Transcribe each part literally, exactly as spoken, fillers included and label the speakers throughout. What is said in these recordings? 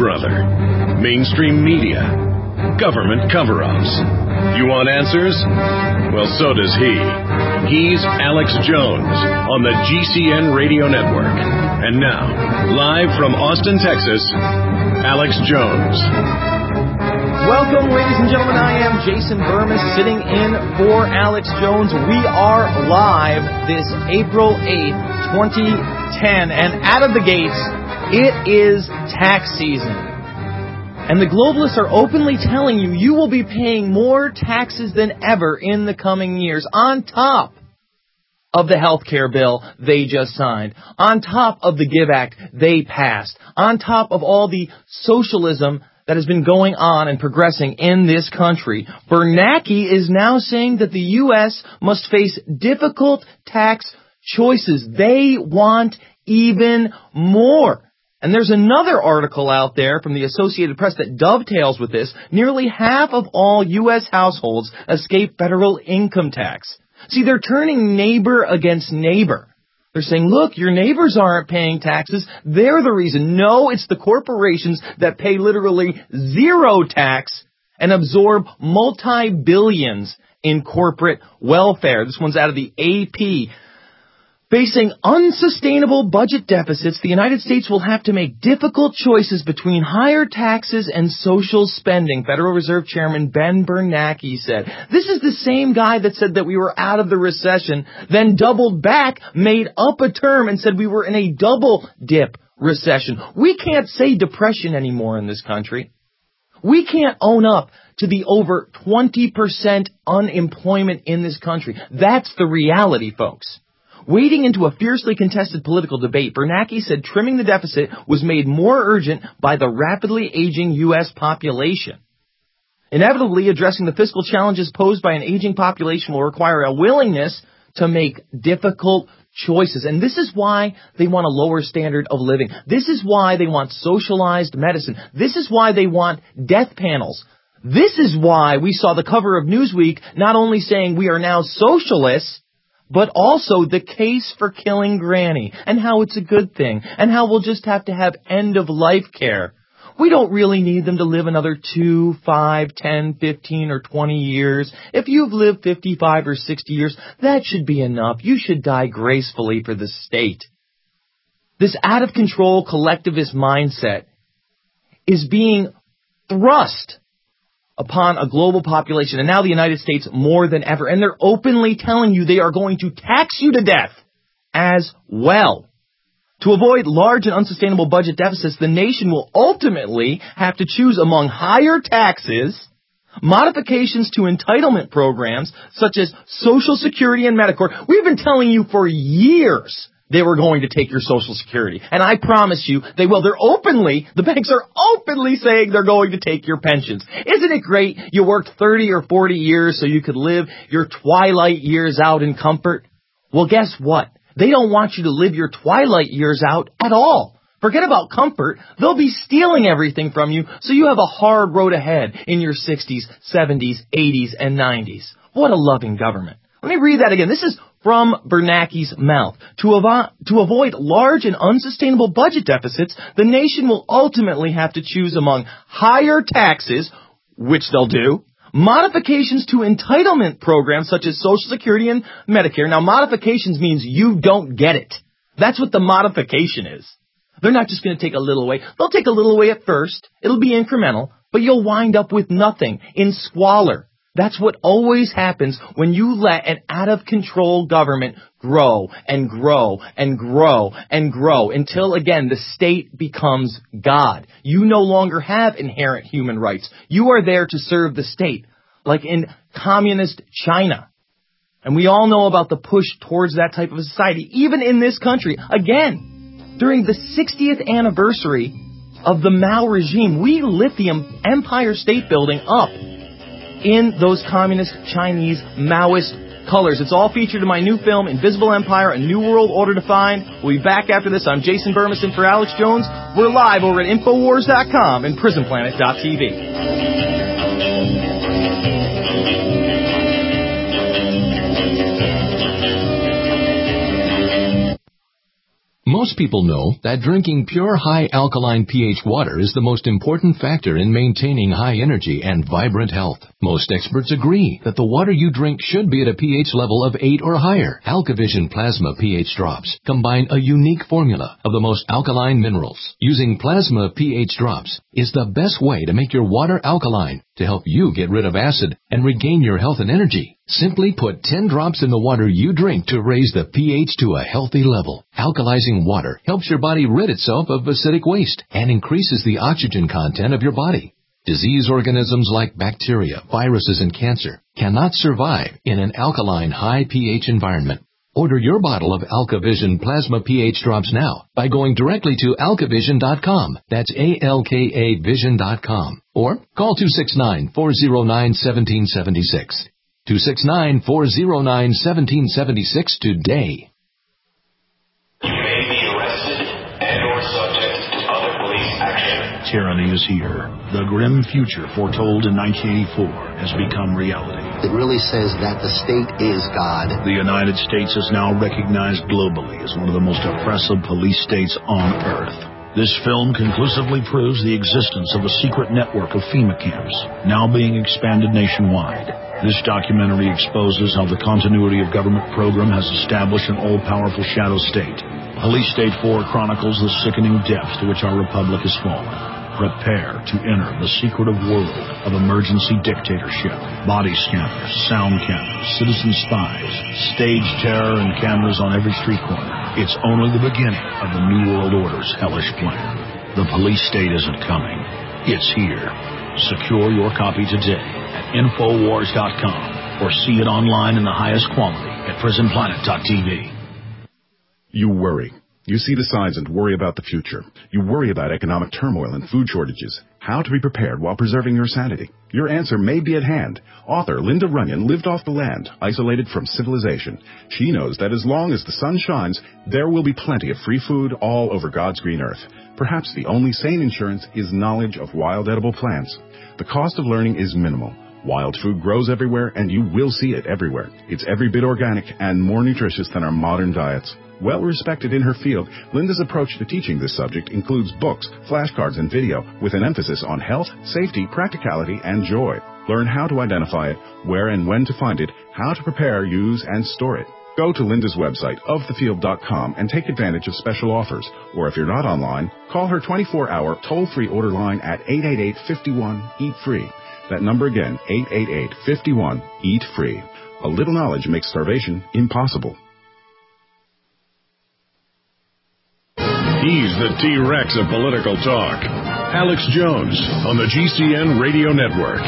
Speaker 1: Brother. Mainstream media. Government cover-ups. You want answers? Well, so does he. He's Alex Jones on the G C N Radio Network. And now, live from Austin, Texas, Alex Jones.
Speaker 2: Welcome, ladies and gentlemen. I am Jason Burmis, sitting in for Alex Jones. We are live this April eighth, twenty ten, and out of the gates, it is tax season. And the globalists are openly telling you you will be paying more taxes than ever in the coming years, on top of the health care bill they just signed, on top of the GIVE Act they passed, on top of all the socialism that has been going on and progressing in this country. Bernanke is now saying that the U S must face difficult tax choices. They want even more. And there's another article out there from the Associated Press that dovetails with this. Nearly half of all U S households escape federal income tax. See, they're turning neighbor against neighbor. They're saying, look, your neighbors aren't paying taxes. They're the reason. No, it's the corporations that pay literally zero tax and absorb multi-billions in corporate welfare. This one's out of the A P. Facing unsustainable budget deficits, the United States will have to make difficult choices between higher taxes and social spending, Federal Reserve Chairman Ben Bernanke said. This is the same guy that said that we were out of the recession, then doubled back, made up a term, and said we were in a double dip recession. We can't say depression anymore in this country. We can't own up to the over twenty percent unemployment in this country. That's the reality, folks. Wading into a fiercely contested political debate, Bernanke said trimming the deficit was made more urgent by the rapidly aging U S population. Inevitably, addressing the fiscal challenges posed by an aging population will require a willingness to make difficult choices. And this is why they want a lower standard of living. This is why they want socialized medicine. This is why they want death panels. This is why we saw the cover of Newsweek not only saying we are now socialists, but also the case for killing Granny, and how it's a good thing, and how we'll just have to have end-of-life care. We don't really need them to live another two, five, ten, fifteen, or twenty years. If you've lived fifty-five or sixty years, that should be enough. You should die gracefully for the state. This out-of-control collectivist mindset is being thrust upon a global population, and now the United States more than ever. And they're openly telling you they are going to tax you to death as well. To avoid large and unsustainable budget deficits, the nation will ultimately have to choose among higher taxes, modifications to entitlement programs such as Social Security and Medicare. We've been telling you for years they were going to take your Social Security. And I promise you, they will. They're openly, the banks are openly saying they're going to take your pensions. Isn't it great you worked thirty or forty years so you could live your twilight years out in comfort? Well, guess what? They don't want you to live your twilight years out at all. Forget about comfort. They'll be stealing everything from you, so you have a hard road ahead in your sixties, seventies, eighties, and nineties. What a loving government. Let me read that again. This is from Bernanke's mouth. To, avo- to avoid large and unsustainable budget deficits, the nation will ultimately have to choose among higher taxes, which they'll do, modifications to entitlement programs such as Social Security and Medicare. Now, modifications means you don't get it. That's what the modification is. They're not just going to take a little away. They'll take a little away at first. It'll be incremental, but you'll wind up with nothing, in squalor. That's what always happens when you let an out-of-control government grow and grow and grow and grow until, again, the state becomes God. You no longer have inherent human rights. You are there to serve the state, like in communist China. And we all know about the push towards that type of society, even in this country. Again, during the sixtieth anniversary of the Mao regime, we lit the Empire State Building up in those communist Chinese Maoist colors. It's all featured in my new film, Invisible Empire, A New World Order Defined. We'll be back after this. I'm Jason Burmis in for Alex Jones. We're live over at Infowars dot com and Prison Planet dot T V.
Speaker 3: Most people know that drinking pure high alkaline pH water is the most important factor in maintaining high energy and vibrant health. Most experts agree that the water you drink should be at a pH level of eight or higher. AlkaVision Plasma pH drops combine a unique formula of the most alkaline minerals. Using Plasma pH drops is the best way to make your water alkaline to help you get rid of acid and regain your health and energy. Simply put ten drops in the water you drink to raise the pH to a healthy level. Alkalizing water helps your body rid itself of acidic waste and increases the oxygen content of your body. Disease organisms like bacteria, viruses, and cancer cannot survive in an alkaline high pH environment. Order your bottle of AlkaVision Plasma pH drops now by going directly to alka vision dot com. That's A L K A vision dot com. Or call two six nine, four zero nine, one seven seven six. two six nine, four zero nine, one seven seven six today.
Speaker 4: You may be arrested and or subject to other police action.
Speaker 5: Tyranny is here. The grim future foretold in nineteen eighty-four has become reality.
Speaker 6: It really says that the state is God.
Speaker 5: The United States is now recognized globally as one of the most oppressive police states on earth. This film conclusively proves the existence of a secret network of FEMA camps, now being expanded nationwide. This documentary exposes how the continuity of government program has established an all-powerful shadow state. Police State four chronicles the sickening depths to which our republic has fallen. Prepare to enter the secretive world of emergency dictatorship. Body scanners, sound cameras, citizen spies, stage terror, and cameras on every street corner. It's only the beginning of the New World Order's hellish plan. The police state isn't coming. It's here. Secure your copy today at infowars dot com or see it online in the highest quality at prison planet dot t v.
Speaker 7: You worry. You see the signs and worry about the future. You worry about economic turmoil and food shortages. How to be prepared while preserving your sanity. Your answer may be at hand. Author Linda Runyon lived off the land, isolated from civilization. She knows that as long as the sun shines, there will be plenty of free food all over God's green earth. Perhaps the only sane insurance is knowledge of wild edible plants. The cost of learning is minimal. Wild food grows everywhere, and you will see it everywhere. It's every bit organic and more nutritious than our modern diets. Well respected in her field, Linda's approach to teaching this subject includes books, flashcards, and video with an emphasis on health, safety, practicality, and joy. Learn how to identify it, where and when to find it, how to prepare, use, and store it. Go to Linda's website, of the field dot com, and take advantage of special offers. Or if you're not online, call her twenty-four hour toll-free order line at eight eight eight, five one, E A T free. That number again, eight eight eight, five one, E A T free. A little knowledge makes starvation impossible.
Speaker 1: He's the T-Rex of political talk. Alex Jones on the G C N Radio Network.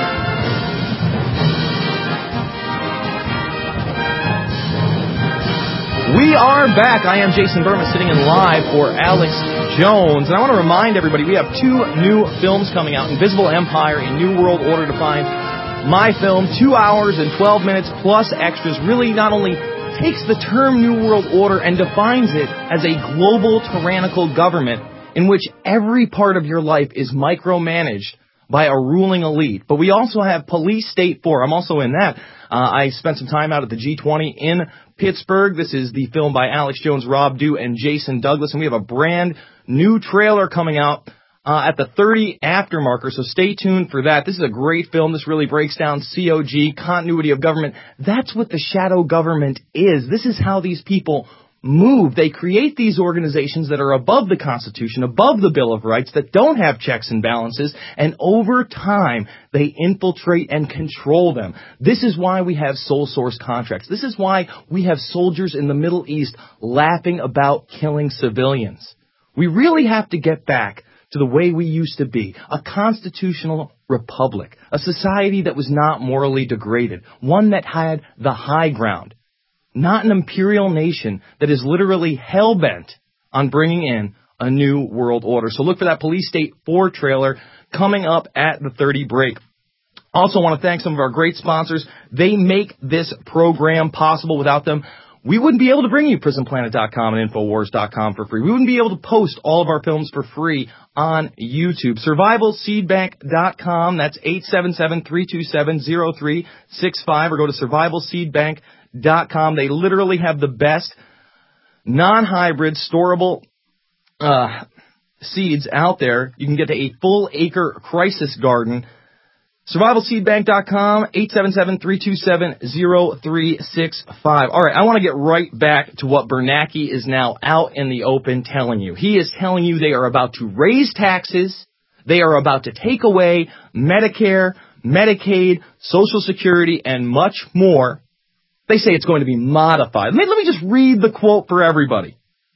Speaker 2: We are back. I am Jason Berman, sitting in live for Alex Jones. And I want to remind everybody, we have two new films coming out, Invisible Empire and New World Order Defined. My film, two hours and twelve minutes plus extras, really not only takes the term New World Order and defines it as a global tyrannical government in which every part of your life is micromanaged by a ruling elite. But we also have Police State four. I'm also in that. Uh, I spent some time out at the G twenty in Pittsburgh. This is the film by Alex Jones, Rob Dew, and Jason Douglas. And we have a brand new trailer coming out Uh, at the thirty aftermarker, so stay tuned for that. This is a great film. This really breaks down C O G, continuity of government. That's what the shadow government is. This is how these people move. They create these organizations that are above the Constitution, above the Bill of Rights, that don't have checks and balances, and over time, they infiltrate and control them. This is why we have sole source contracts. This is why we have soldiers in the Middle East laughing about killing civilians. We really have to get back to the way we used to be, a constitutional republic, a society that was not morally degraded, one that had the high ground, not an imperial nation that is literally hell-bent on bringing in a new world order. So look for that Police State four trailer coming up at the thirty break. Also want to thank some of our great sponsors. They make this program possible. Without them, we wouldn't be able to bring you prison planet dot com and infowars dot com for free. We wouldn't be able to post all of our films for free on YouTube. survival seed bank dot com. That's eight seven seven, three two seven, zero three six five. Or go to survival seed bank dot com. They literally have the best non-hybrid, storable uh, seeds out there. You can get to a full acre crisis garden. survival seed bank dot com, eight seven seven, three two seven, zero three six five. All right, I want to get right back to what Bernanke is now out in the open telling you. He is telling you they are about to raise taxes. They are about to take away Medicare, Medicaid, Social Security, and much more. They say it's going to be modified. Let me just read the quote for everybody.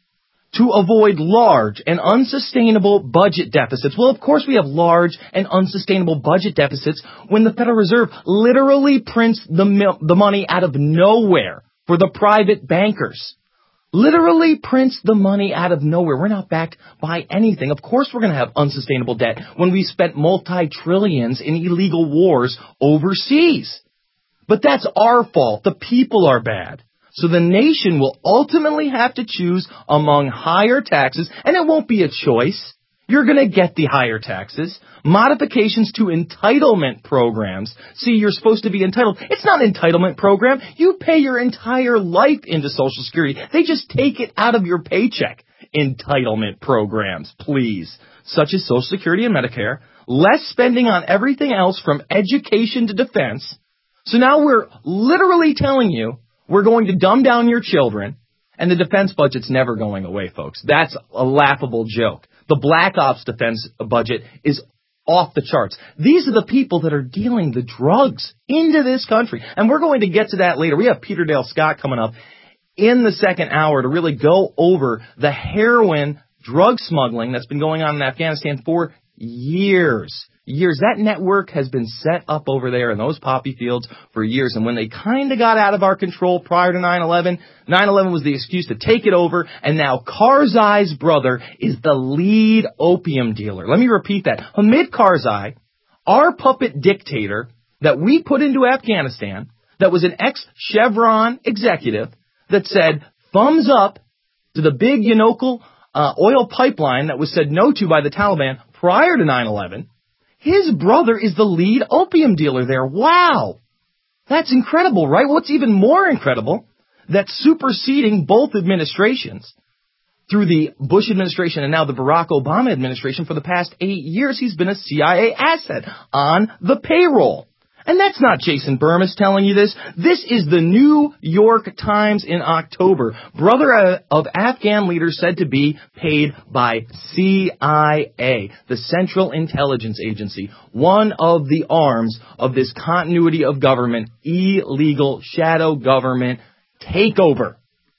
Speaker 2: To avoid large and unsustainable budget deficits. Well, of course we have large and unsustainable budget deficits when the Federal Reserve literally prints the, the money out of nowhere for the private bankers. Literally prints the money out of nowhere. We're not backed by anything. Of course we're going to have unsustainable debt when we spent multi-trillions in illegal wars overseas. But that's our fault. The people are bad. So the nation will ultimately have to choose among higher taxes, and it won't be a choice. You're going to get the higher taxes. Modifications to entitlement programs. See, you're supposed to be entitled. It's not an entitlement program. You pay your entire life into Social Security. They just take it out of your paycheck. Entitlement programs, please. Such as Social Security and Medicare. Less spending on everything else from education to defense. So now we're literally telling you we're going to dumb down your children, and the defense budget's never going away, folks. That's a laughable joke. The Black Ops defense budget is off the charts. These are the people that are dealing the drugs into this country, and we're going to get to that later. We have Peter Dale Scott coming up in the second hour to really go over the heroin drug smuggling that's been going on in Afghanistan for years. Years. That network has been set up over there in those poppy fields for years. And when they kind of got out of our control prior to nine eleven, nine eleven was the excuse to take it over. And now Karzai's brother is the lead opium dealer. Let me repeat that. Hamid Karzai, our puppet dictator that we put into Afghanistan, that was an ex-Chevron executive that said thumbs up to the big Yanokal uh, oil pipeline that was said no to by the Taliban prior to nine eleven. His brother is the lead opium dealer there. Wow. That's incredible, right? What's even more incredible, that superseding both administrations, through the Bush administration and now the Barack Obama administration, for the past eight years, he's been a C I A asset on the payroll. And that's not Jason Burmis telling you this. This is the New York Times in October. Brother of Afghan leader said to be paid by C I A, the Central Intelligence Agency, one of the arms of this continuity of government, illegal shadow government takeover.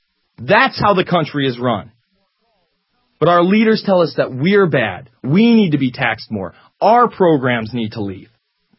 Speaker 2: That's how the country is run. But our leaders tell us that we're bad. We need to be taxed more. Our programs need to leave.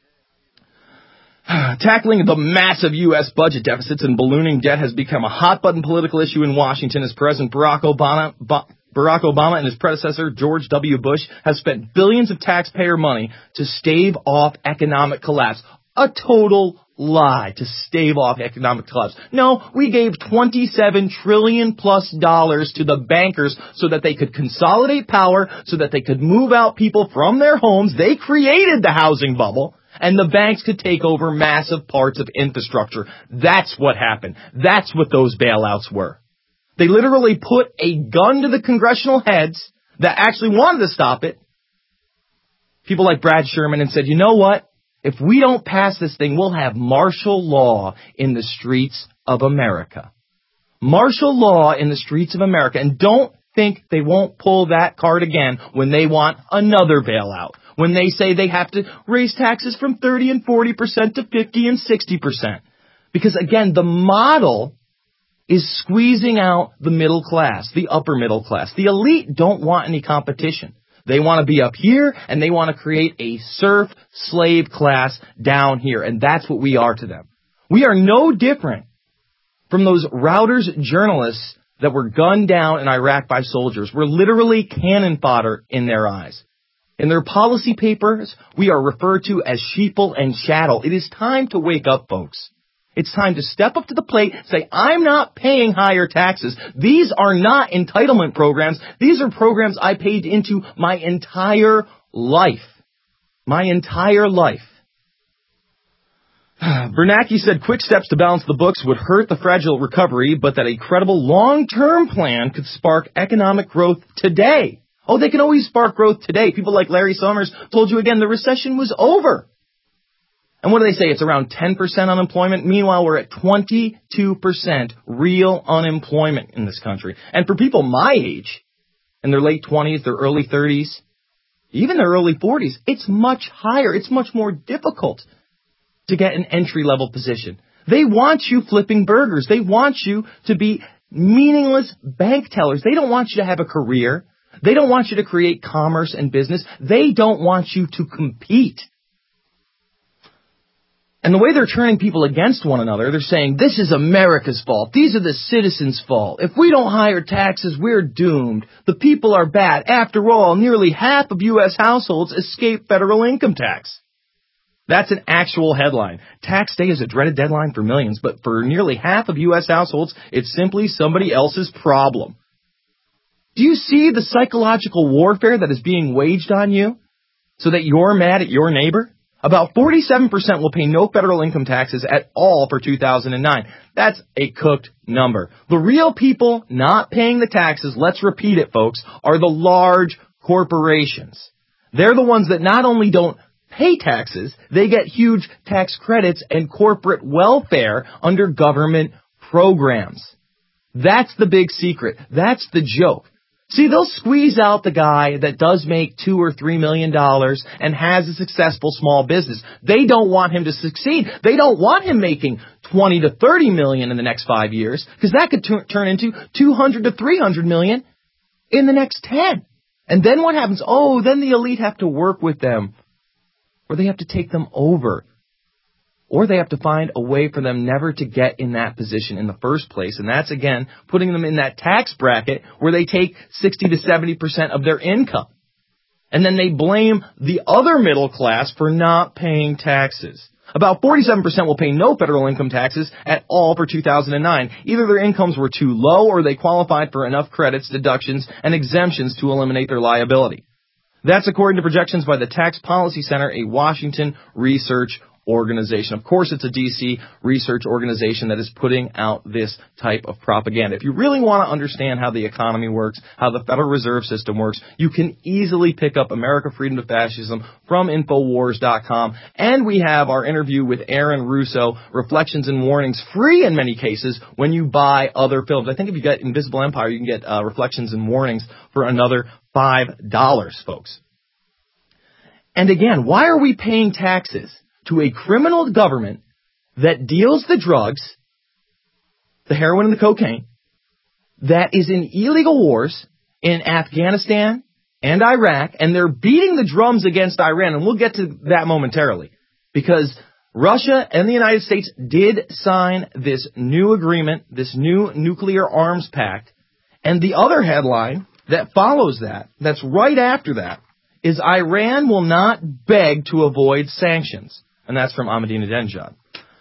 Speaker 2: Tackling the massive U S budget deficits and ballooning debt has become a hot-button political issue in Washington as President Barack Obama, Barack Obama and his predecessor, George W. Bush, have spent billions of taxpayer money to stave off economic collapse. A total lie, to stave off economic collapse. No, we gave twenty-seven trillion plus dollars to the bankers so that they could consolidate power, so that they could move out people from their homes. They created the housing bubble. And the banks could take over massive parts of infrastructure. That's what happened. That's what those bailouts were. They literally put a gun to the congressional heads that actually wanted to stop it. People like Brad Sherman, and said, you know what? If we don't pass this thing, we'll have martial law in the streets of America. Martial law in the streets of America. And don't think they won't pull that card again when they want another bailout. When they say they have to raise taxes from thirty and forty percent to fifty and sixty percent. Because again, the model is squeezing out the middle class, the upper middle class. The elite don't want any competition. They want to be up here, and they want to create a serf slave class down here. And that's what we are to them. We are no different from those Reuters journalists that were gunned down in Iraq by soldiers. We're literally cannon fodder in their eyes. In their policy papers, we are referred to as sheeple and chattel. It is time to wake up, folks. It's time to step up to the plate, say, I'm not paying higher taxes. These are not entitlement programs. These are programs I paid into my entire life. My entire life. Bernanke said quick steps to balance the books would hurt the fragile recovery, but that a credible long-term plan could spark economic growth today. Oh, they can always spark growth today. People like Larry Summers told you again the recession was over. And what do they say? It's around ten percent unemployment. Meanwhile, we're at twenty-two percent real unemployment in this country. And for people my age, in their late twenties, their early thirties, even their early forties, it's much higher. It's much more difficult to get an entry-level position. They want you flipping burgers. They want you to be meaningless bank tellers. They don't want you to have a career. They don't want you to create commerce and business. They don't want you to compete. And the way they're turning people against one another, they're saying, this is America's fault. These are the citizens' fault. If we don't hire taxes, we're doomed. The people are bad. After all, nearly half of U S households escape federal income tax. That's an actual headline. Tax day is a dreaded deadline for millions, but for nearly half of U S households, it's simply somebody else's problem. Do you see the psychological warfare that is being waged on you so that you're mad at your neighbor? About forty-seven percent will pay no federal income taxes at all for two thousand nine. That's a cooked number. The real people not paying the taxes, let's repeat it, folks, are the large corporations. They're the ones that not only don't pay taxes, they get huge tax credits and corporate welfare under government programs. That's the big secret. That's the joke. See, they'll squeeze out the guy that does make two or three million dollars and has a successful small business. They don't want him to succeed. They don't want him making twenty to thirty million in the next five years because that could t- turn into two hundred to three hundred million in the next ten. And then what happens? Oh, then the elite have to work with them, or they have to take them over, or they have to find a way for them never to get in that position in the first place. And that's, again, putting them in that tax bracket where they take sixty to seventy percent of their income. And then they blame the other middle class for not paying taxes. About forty-seven percent will pay no federal income taxes at all for two thousand nine. Either their incomes were too low or they qualified for enough credits, deductions, and exemptions to eliminate their liability. That's according to projections by the Tax Policy Center, a Washington research organization. Of course, it's a D C research organization that is putting out this type of propaganda. If you really want to understand how the economy works, how the Federal Reserve System works, you can easily pick up America Freedom to Fascism from Infowars dot com. And we have our interview with Aaron Russo, Reflections and Warnings, free in many cases when you buy other films. I think if you get Invisible Empire, you can get uh, Reflections and Warnings for another five dollars, folks. And again, why are we paying taxes to a criminal government that deals the drugs, the heroin and the cocaine, that is in illegal wars in Afghanistan and Iraq, and they're beating the drums against Iran, and we'll get to that momentarily, because Russia and the United States did sign this new agreement, this new nuclear arms pact, and the other headline that follows that, that's right after that, is Iran will not beg to avoid sanctions. And that's from Ahmadinejad.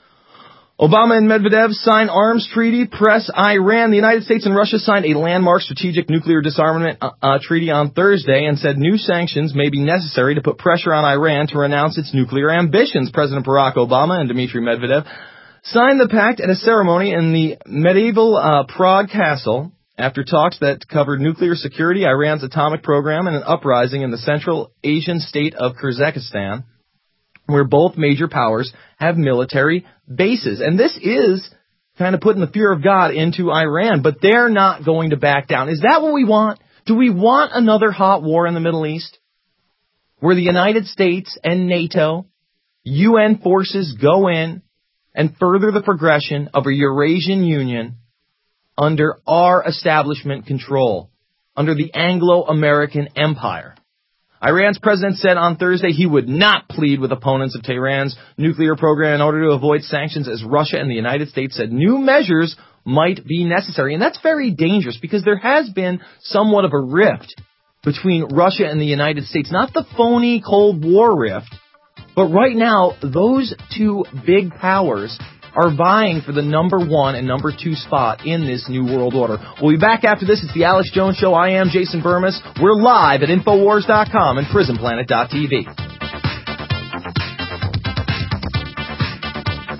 Speaker 2: Obama and Medvedev sign arms treaty, press Iran. The United States and Russia signed a landmark strategic nuclear disarmament uh, uh, treaty on Thursday and said new sanctions may be necessary to put pressure on Iran to renounce its nuclear ambitions. President Barack Obama and Dmitry Medvedev signed the pact at a ceremony in the medieval uh, Prague castle after talks that covered nuclear security, Iran's atomic program, and an uprising in the Central Asian state of Kyrgyzstan, where both major powers have military bases. And this is kind of putting the fear of God into Iran, but they're not going to back down. Is that what we want? Do we want another hot war in the Middle East, where the United States and NATO, U N forces go in and further the progression of a Eurasian Union under our establishment control, under the Anglo-American Empire? Iran's president said on Thursday he would not plead with opponents of Tehran's nuclear program in order to avoid sanctions, as Russia and the United States said new measures might be necessary. And that's very dangerous because there has been somewhat of a rift between Russia and the United States. Not the phony Cold War rift, but right now those two big powers are vying for the number one and number two spot in this new world order. We'll be back after this. It's the Alex Jones Show. I am Jason Burmis. We're live at Infowars dot com and Prison Planet dot T V.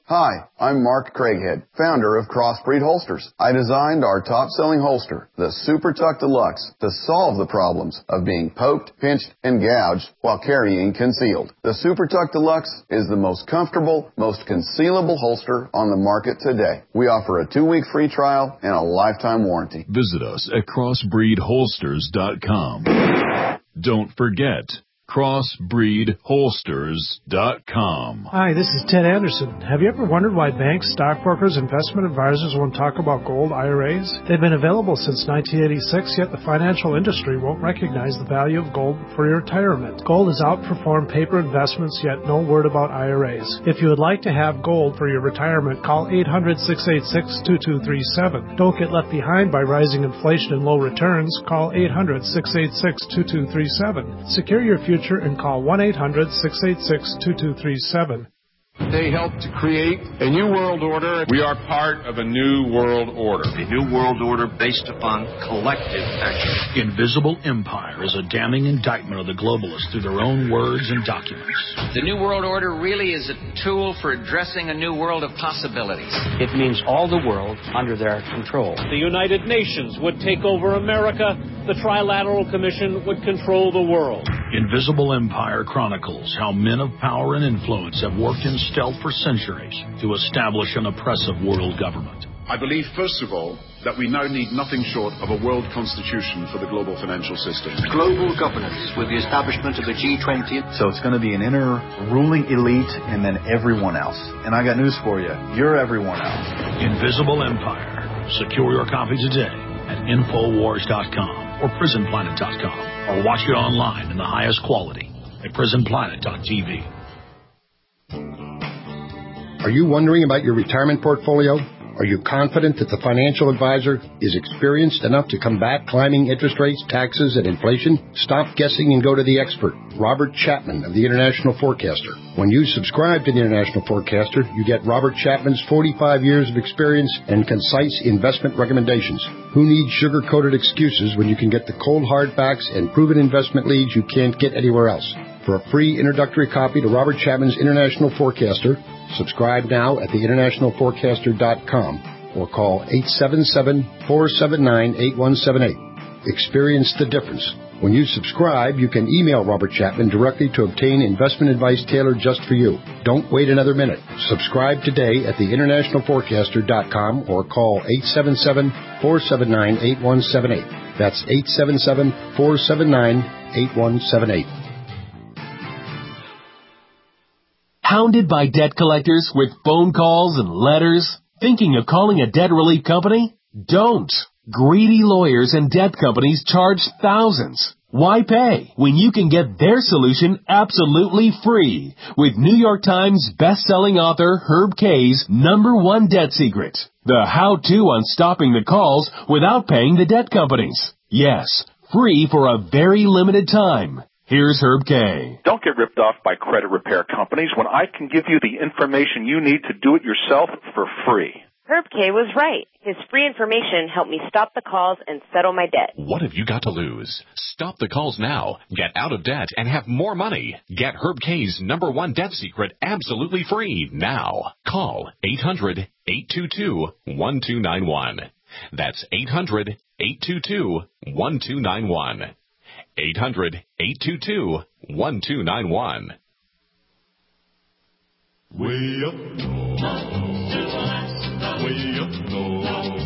Speaker 8: Hi, I'm Mark Craighead, founder of Crossbreed Holsters. I designed our top-selling holster, the Super Tuck Deluxe, to solve the problems of being poked, pinched, and gouged while carrying concealed. The Super Tuck Deluxe is the most comfortable, most concealable holster on the market today. We offer a two-week free trial and a lifetime warranty.
Speaker 5: Visit us at crossbreed holsters dot com. Don't forget, crossbreed holsters dot com.
Speaker 9: Hi, this is Ted Anderson. Have you ever wondered why banks, stockbrokers, investment advisors won't talk about gold I R As? They've been available since nineteen eighty-six, yet the financial industry won't recognize the value of gold for your retirement. Gold has outperformed paper investments, yet no word about I R As. If you would like to have gold for your retirement, call eight hundred, six eight six, two two three seven. Don't get left behind by rising inflation and low returns. Call eight hundred, six eight six, two two three seven. Secure your future and call one eight hundred, six eight six, two two three seven.
Speaker 10: They helped to create a new world order. We are part of a new world order.
Speaker 11: A new world order based upon collective action.
Speaker 5: Invisible Empire is a damning indictment of the globalists through their own words and documents.
Speaker 12: The new world order really is a tool for addressing a new world of possibilities.
Speaker 13: It means all the world under their control.
Speaker 14: The United Nations would take over America. The Trilateral Commission would control the world.
Speaker 5: Invisible Empire chronicles how men of power and influence have worked in stealth for centuries to establish an oppressive world government.
Speaker 7: I believe, first of all, that we now need nothing short of a world constitution for the global financial system.
Speaker 11: Global governance with the establishment of the G twenty.
Speaker 15: So it's going to be an inner ruling elite and then everyone else. And I got news for you. You're everyone else.
Speaker 5: Invisible Empire. Secure your copy today at infowars dot com or prison planet dot com, or watch it online in the highest quality at prison planet dot t v.
Speaker 16: Are you wondering about your retirement portfolio? Are you confident that the financial advisor is experienced enough to combat climbing interest rates, taxes, and inflation? Stop guessing and go to the expert, Robert Chapman of the International Forecaster. When you subscribe to the International Forecaster, you get Robert Chapman's forty-five years of experience and concise investment recommendations. Who needs sugar-coated excuses when you can get the cold hard facts and proven investment leads you can't get anywhere else? For a free introductory copy to Robert Chapman's International Forecaster, subscribe now at the international forecaster dot com or call eight seven seven, four seven nine, eight one seven eight. Experience the difference. When you subscribe, you can email Robert Chapman directly to obtain investment advice tailored just for you. Don't wait another minute. Subscribe today at the international forecaster dot com or call eight seven seven, four seven nine, eight one seven eight. That's eight seven seven, four seven nine, eight one seven eight.
Speaker 17: Hounded by debt collectors with phone calls and letters? Thinking of calling a debt relief company? Don't. Greedy lawyers and debt companies charge thousands. Why pay when you can get their solution absolutely free with New York Times best-selling author Herb Kay's number one debt secret, the how-to on stopping the calls without paying the debt companies. Yes, free for a very limited time. Here's Herb Kay.
Speaker 18: Don't get ripped off by credit repair companies when I can give you the information you need to do it yourself for free.
Speaker 19: Herb Kay was right. His free information helped me stop the calls and settle my debt.
Speaker 20: What have you got to lose? Stop the calls now. Get out of debt and have more money. Get Herb Kay's number one debt secret absolutely free now. Call eight hundred, eight two two, one two nine one. That's eight hundred, eight two two, one two nine one. eight hundred, eight two two, one two nine one.
Speaker 21: Way up north, way up north,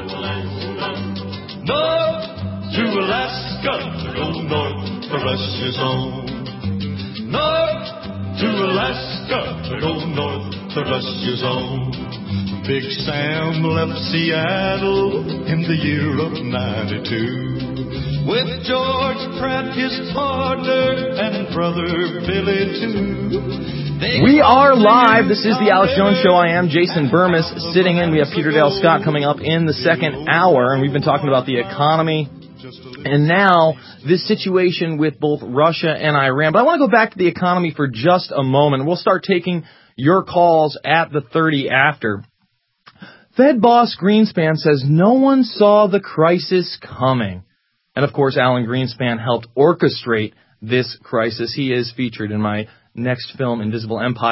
Speaker 21: north to Alaska, go north for Russia's home. North to Alaska, go north to Russia's home. Big Sam left Seattle in the year of ninety-two with George Pratt, his partner, and brother Billy too.
Speaker 2: We are live. This is the Alex Jones Show. I am Jason Burmis sitting in. We have Peter Dale Scott coming up in the second hour, and we've been talking about the economy and now this situation with both Russia and Iran. But I want to go back to the economy for just a moment. We'll start taking your calls at the thirty after. Fed boss Greenspan says no one saw the crisis coming. And, of course, Alan Greenspan helped orchestrate this crisis. He is featured in my next film, Invisible Empire,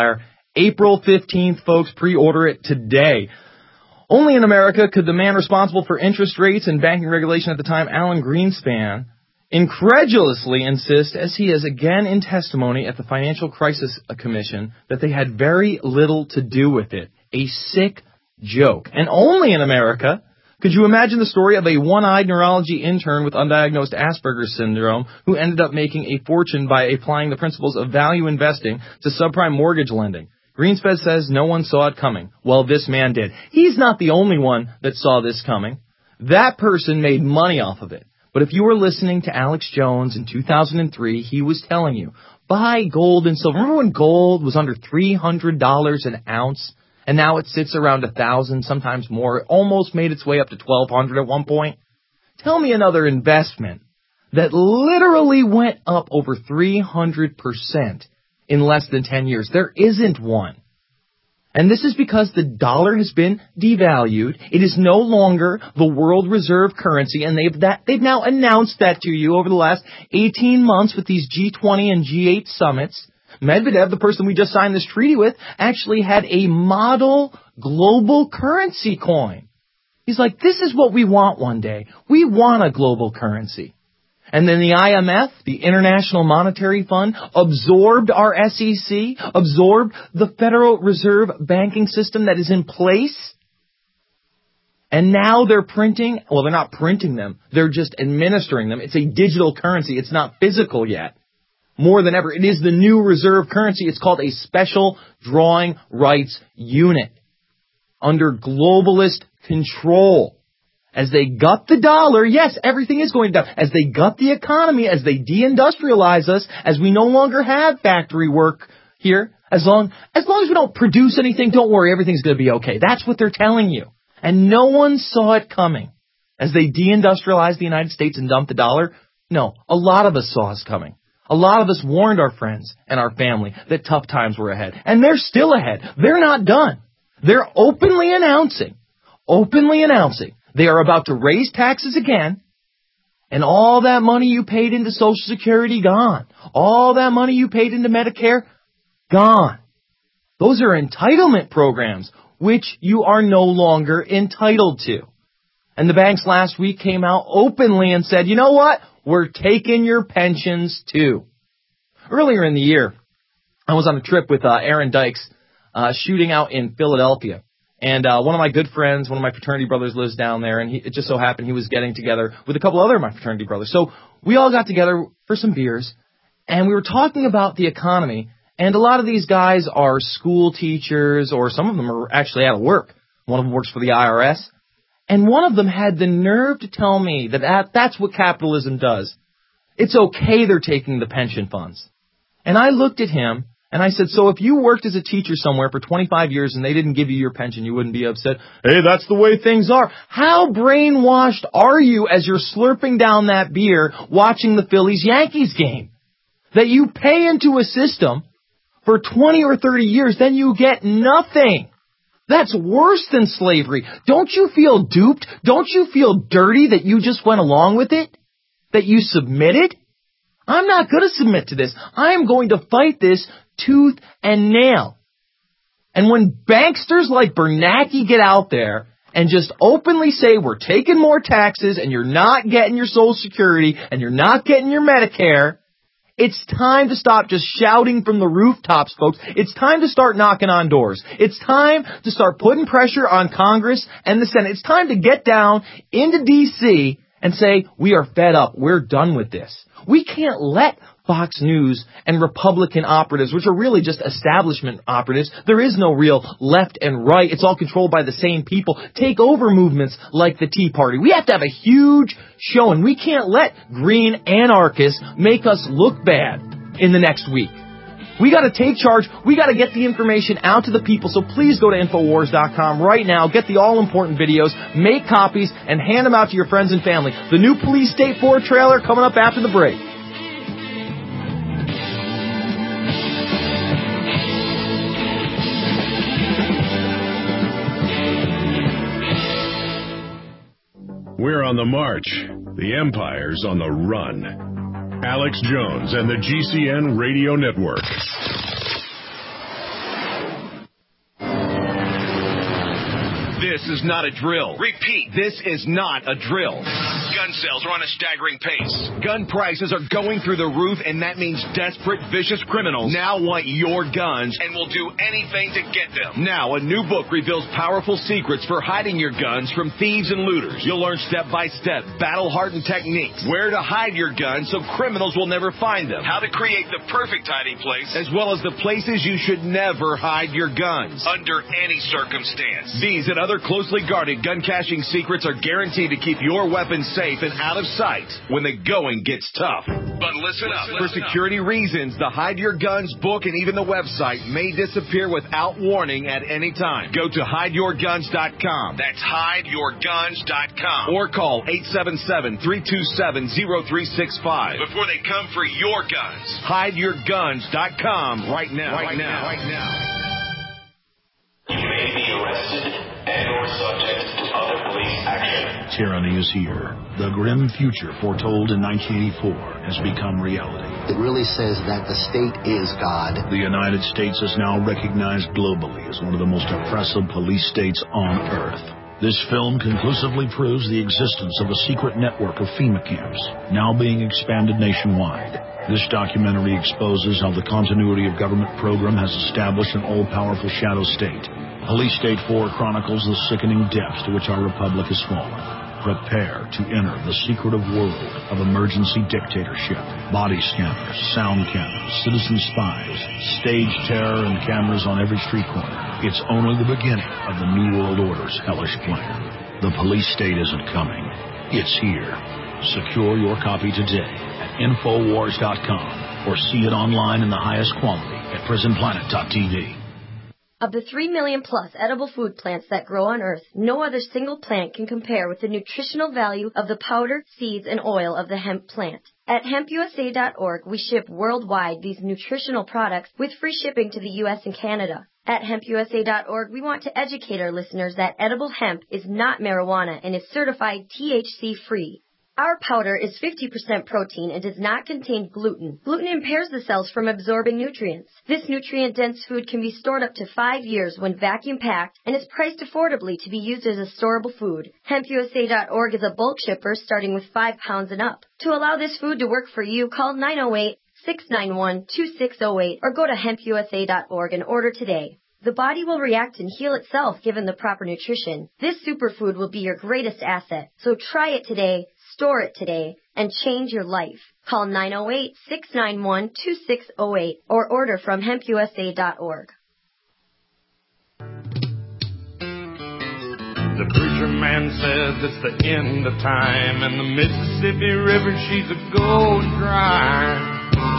Speaker 2: April fifteenth, folks. Pre-order it today. Only in America could the man responsible for interest rates and banking regulation at the time, Alan Greenspan, incredulously insist, as he is again in testimony at the Financial Crisis Commission, that they had very little to do with it. A sick joke. And only in America could you imagine the story of a one-eyed neurology intern with undiagnosed Asperger's syndrome who ended up making a fortune by applying the principles of value investing to subprime mortgage lending. Greenspan says no one saw it coming. Well, this man did. He's not the only one that saw this coming. That person made money off of it. But if you were listening to Alex Jones in two thousand three, he was telling you, buy gold and silver. Remember when gold was under three hundred dollars an ounce? And now it sits around one thousand dollars, sometimes more. It almost made its way up to twelve hundred dollars at one point. Tell me another investment that literally went up over three hundred percent in less than ten years. There isn't one. And this is because the dollar has been devalued. It is no longer the world reserve currency, and they've that they've now announced that to you over the last eighteen months with these G twenty and G eight summits. Medvedev, the person we just signed this treaty with, actually had a model global currency coin. He's like, this is what we want one day. We want a global currency. And then the I M F, the International Monetary Fund, absorbed our S E C, absorbed the Federal Reserve banking system that is in place. And now they're printing, well, they're not printing them. They're just administering them. It's a digital currency. It's not physical yet. More than ever, it is the new reserve currency. It's called a special drawing rights unit under globalist control. As they gut the dollar, yes, everything is going down. As they gut the economy, as they deindustrialize us, as we no longer have factory work here, as long, as long as we don't produce anything, don't worry, everything's going to be okay. That's what they're telling you. And no one saw it coming. As they deindustrialized the United States and dumped the dollar, no, a lot of us saw us coming. A lot of us warned our friends and our family that tough times were ahead. And they're still ahead. They're not done. They're openly announcing, openly announcing, they are about to raise taxes again, and all that money you paid into Social Security, gone. All that money you paid into Medicare, gone. Those are entitlement programs, which you are no longer entitled to. And the banks last week came out openly and said, you know what? We're taking your pensions too. Earlier in the year, I was on a trip with uh, Aaron Dykes, uh, shooting out in Philadelphia. And uh, one of my good friends, one of my fraternity brothers lives down there, and he, it just so happened he was getting together with a couple other of my fraternity brothers. So we all got together for some beers, and we were talking about the economy. And a lot of these guys are school teachers, or some of them are actually out of work. One of them works for the I R S. And one of them had the nerve to tell me that, that that's what capitalism does. It's okay they're taking the pension funds. And I looked at him, and I said, so if you worked as a teacher somewhere for twenty-five years and they didn't give you your pension, you wouldn't be upset? Hey, that's the way things are. How brainwashed are you as you're slurping down that beer watching the Phillies-Yankees game? That you pay into a system for twenty or thirty years, then you get nothing. That's worse than slavery. Don't you feel duped? Don't you feel dirty that you just went along with it? That you submitted? I'm not going to submit to this. I am going to fight this tooth and nail. And when banksters like Bernanke get out there and just openly say we're taking more taxes and you're not getting your Social Security and you're not getting your Medicare, it's time to stop just shouting from the rooftops, folks. It's time to start knocking on doors. It's time to start putting pressure on Congress and the Senate. It's time to get down into D C and say, we are fed up. We're done with this. We can't let Fox News and Republican operatives, which are really just establishment operatives, there is no real left and right. It's all controlled by the same people. Take over movements like the Tea Party. We have to have a huge show, and we can't let green anarchists make us look bad in the next week. We got to take charge. We got to get the information out to the people. So please go to Infowars dot com right now. Get the all-important videos, make copies, and hand them out to your friends and family. The new Police State four trailer coming up after the break.
Speaker 1: We're on the march. The Empire's on the run. Alex Jones and the G C N Radio Network. This is not a drill. Repeat, this is not a drill.
Speaker 4: Gun sales are on a staggering pace.
Speaker 1: Gun prices are going through the roof, and that means desperate, vicious criminals now want your guns
Speaker 4: and will do anything to get them.
Speaker 1: Now, a new book reveals powerful secrets for hiding your guns from thieves and looters. You'll learn step-by-step, battle-hardened techniques, where to hide your guns so criminals will never find them,
Speaker 4: how to create the perfect hiding place,
Speaker 1: as well as the places you should never hide your guns.
Speaker 4: Under any circumstance.
Speaker 1: These and other closely guarded gun caching secrets are guaranteed to keep your weapons safe and out of sight when the going gets tough.
Speaker 4: But listen up.
Speaker 1: For
Speaker 4: listen
Speaker 1: security
Speaker 4: up.
Speaker 1: reasons, the Hide Your Guns book and even the website may disappear without warning at any time. Go to hide your guns dot com.
Speaker 4: That's hide your guns dot com.
Speaker 1: Or call eight seven seven, three two seven, zero three six five.
Speaker 4: Before they come for your guns.
Speaker 1: hide your guns dot com right now.
Speaker 4: Right,
Speaker 1: right now.
Speaker 4: now. Right now. You may be arrested and or subject to other police action.
Speaker 5: Tyranny is here. The grim future foretold in nineteen eighty-four has become reality.
Speaker 6: It really says that the state is God.
Speaker 5: The United States is now recognized globally as one of the most oppressive police states on earth. This film conclusively proves the existence of a secret network of FEMA camps, now being expanded nationwide. This documentary exposes how the continuity of government program has established an all-powerful shadow state. Police State four chronicles the sickening depths to which our republic has fallen. Prepare to enter the secretive world of emergency dictatorship. Body scanners, sound cameras, citizen spies, stage terror, and cameras on every street corner. It's only the beginning of the New World Order's hellish plan. The police state isn't coming. It's here. Secure your copy today at infowars dot com or see it online in the highest quality at prison planet dot t v.
Speaker 3: Of the three million plus edible food plants that grow on Earth, no other single plant can compare with the nutritional value of the powder, seeds, and oil of the hemp plant. At hemp u s a dot org, we ship worldwide these nutritional products with free shipping to the U S and Canada. At hemp u s a dot org, we want to educate our listeners that edible hemp is not marijuana and is certified T H C-free. Our powder is fifty percent protein and does not contain gluten. Gluten impairs the cells from absorbing nutrients. This nutrient-dense food can be stored up to five years when vacuum-packed and is priced affordably to be used as a storable food. hemp u s a dot org is a bulk shipper starting with five pounds and up. To allow this food to work for you, call nine oh eight, six nine one, two six oh eight or go to hemp u s a dot org and order today. The body will react and heal itself given the proper nutrition. This superfood will be your greatest asset. So try it today, store it today, and change your life. Call nine oh eight, six nine one, two six oh eight or order from hemp u s a dot org.
Speaker 21: The preacher man says it's the end of time, and the Mississippi River, she's a going dry.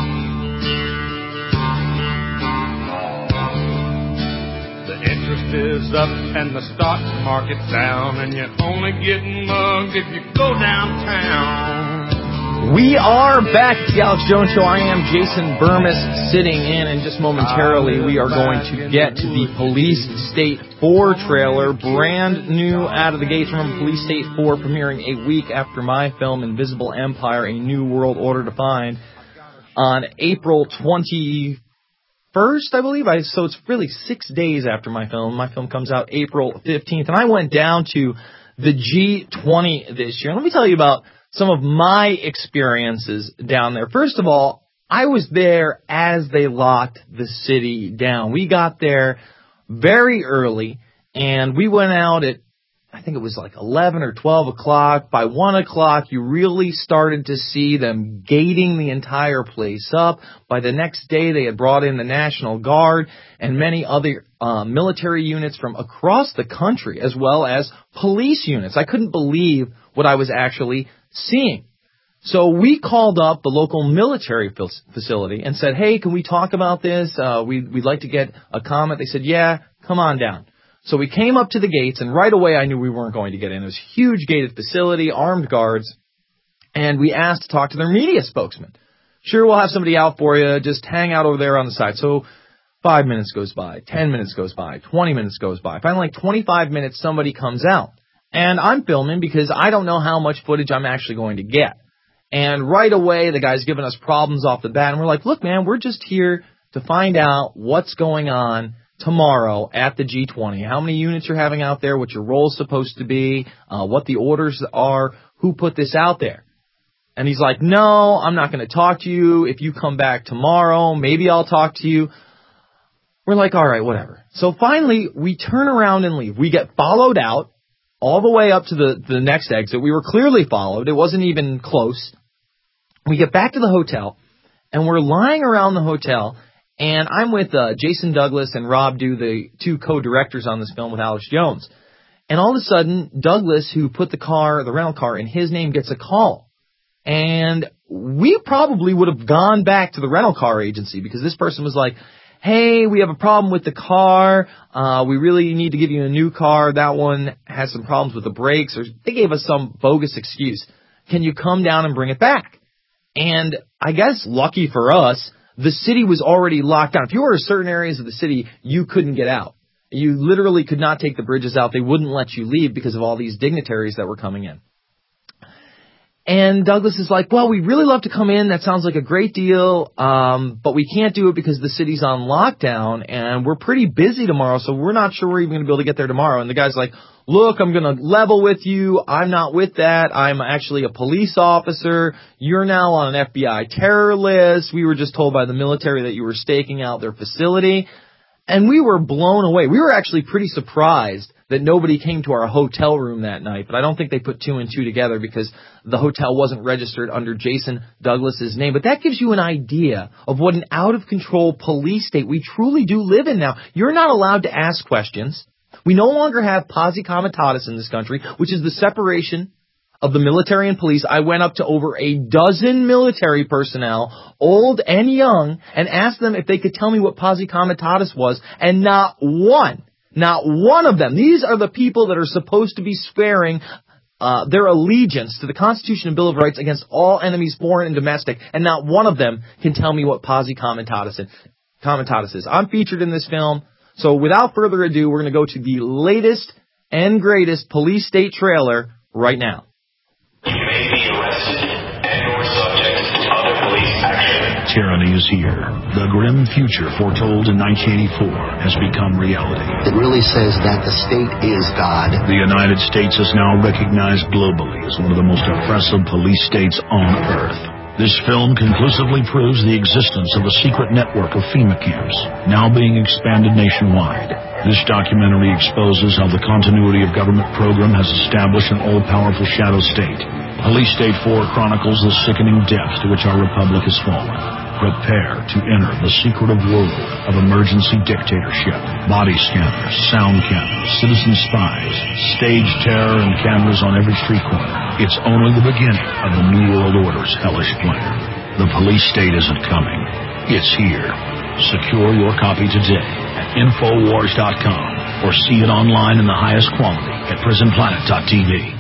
Speaker 21: Interest is up and the stock market's down, and you're only getting mugged if you go downtown.
Speaker 2: We are back. It's the Alex Jones Show. I am Jason Burmis sitting in, and just momentarily we are going to get to the Police State four trailer, brand new out of the gates. Remember, Police State four premiering a week after my film Invisible Empire, A New World Order Defined, on April twentieth. First, I believe, I so it's really six days after my film. My film comes out April fifteenth, and I went down to the G twenty this year. Let me tell you about some of my experiences down there. First of all, I was there as they locked the city down. We got there very early, and we went out at, I think it was like eleven or twelve o'clock. By one o'clock, you really started to see them gating the entire place up. By the next day, they had brought in the National Guard and many other uh, military units from across the country, as well as police units. I couldn't believe what I was actually seeing. So we called up the local military facility and said, hey, can we talk about this? Uh, we, we'd like to get a comment. They said, yeah, come on down. So we came up to the gates, and right away I knew we weren't going to get in. It was a huge gated facility, armed guards, and we asked to talk to their media spokesman. Sure, we'll have somebody out for you. Just hang out over there on the side. So five minutes goes by, ten minutes goes by, twenty minutes goes by. Finally, like twenty-five minutes, somebody comes out. And I'm filming because I don't know how much footage I'm actually going to get. And right away, the guy's giving us problems off the bat, and we're like, look, man, we're just here to find out what's going on, tomorrow at the G twenty, how many units you're having out there, what your role's supposed to be, uh, what the orders are, who put this out there. And he's like, no, I'm not going to talk to you. If you come back tomorrow, maybe I'll talk to you. We're like, all right, whatever. So finally, we turn around and leave. We get followed out all the way up to the, the next exit. We were clearly followed. It wasn't even close. We get back to the hotel, and we're lying around the hotel, and I'm with uh, Jason Douglas and Rob Dew, the two co-directors on this film with Alex Jones. And all of a sudden, Douglas, who put the car, the rental car, in his name, gets a call. And we probably would have gone back to the rental car agency because this person was like, hey, we have a problem with the car. Uh, we really need to give you a new car. That one has some problems with the brakes. Or they gave us some bogus excuse. Can you come down and bring it back? And I guess lucky for us, the city was already locked down. If you were in certain areas of the city, you couldn't get out. You literally could not take the bridges out. They wouldn't let you leave because of all these dignitaries that were coming in. And Douglas is like, well, we'd really love to come in. That sounds like a great deal, um, but we can't do it because the city's on lockdown, and we're pretty busy tomorrow, so we're not sure we're even going to be able to get there tomorrow. And the guy's like, look, I'm going to level with you. I'm not with that. I'm actually a police officer. You're now on an F B I terror list. We were just told by the military that you were staking out their facility. And we were blown away. We were actually pretty surprised that nobody came to our hotel room that night, but I don't think they put two and two together because the hotel wasn't registered under Jason Douglas's name. But that gives you an idea of what an out-of-control police state we truly do live in now. You're not allowed to ask questions. We no longer have posse comitatus in this country, which is the separation of the military and police. I went up to over a dozen military personnel, old and young, and asked them if they could tell me what posse comitatus was, and not one, not one of them. These are the people that are supposed to be swearing uh, their allegiance to the Constitution and Bill of Rights against all enemies, foreign and domestic, and not one of them can tell me what posse comitatus is. I'm featured in this film, so without further ado, we're going to go to the latest and greatest police state trailer right now.
Speaker 4: You may be arrested and or subject to other police action.
Speaker 5: Tyranny is here. The grim future foretold in nineteen eighty-four has become reality.
Speaker 6: It really says that the state is God.
Speaker 5: The United States is now recognized globally as one of the most oppressive police states on earth. This film conclusively proves the existence of a secret network of FEMA camps, now being expanded nationwide. This documentary exposes how the continuity of government program has established an all-powerful shadow state. Police State four chronicles the sickening depths to which our republic has fallen. Prepare to enter the secretive world of emergency dictatorship. Body scanners, sound cameras, citizen spies, stage terror, and cameras on every street corner. It's only the beginning of the New World Order's hellish plan. The police state isn't coming. It's here. Secure your copy today at Infowars dot com or see it online in the highest quality at Prison Planet dot T V.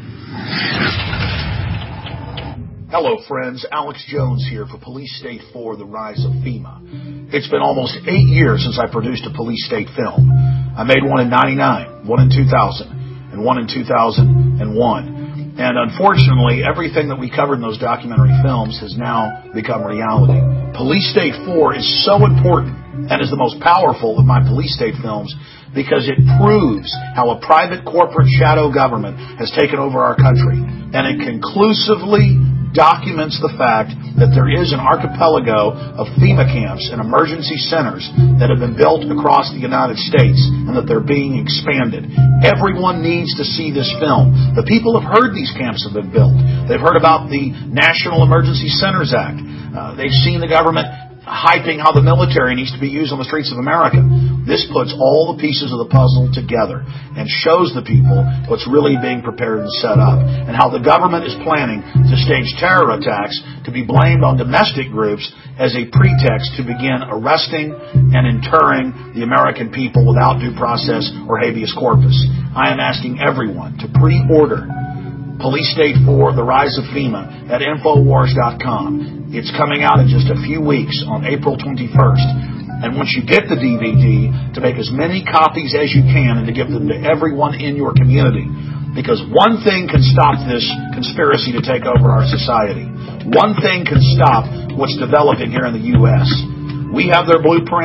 Speaker 8: Hello, friends. Alex Jones here for Police State four, The Rise of FEMA. It's been almost eight years since I produced a Police State film. I made one in ninety-nine, one in two thousand, and one in two thousand one. And unfortunately, everything that we covered in those documentary films has now become reality. Police State four is so important and is the most powerful of my Police State films because it proves how a private corporate shadow government has taken over our country. And it conclusively documents the fact that there is an archipelago of FEMA camps and emergency centers that have been built across the United States and that they're being expanded. Everyone needs to see this film. The people have heard these camps have been built. They've heard about the National Emergency Centers Act. Uh, they've seen the government hyping how the military needs to be used on the streets of America. This puts all the pieces of the puzzle together and shows the people what's really being prepared and set up and how the government is planning to stage terror attacks to be blamed on domestic groups as a pretext to begin arresting and interring the American people without due process or habeas corpus. I am asking everyone to pre-order Police State four, The Rise of FEMA at Infowars dot com. It's coming out in just a few weeks on April twenty-first. And once you get the D V D, to make as many copies as you can and to give them to everyone in your community. Because one thing can stop this conspiracy to take over our society. One thing can stop what's developing here in the U S We have their blueprint.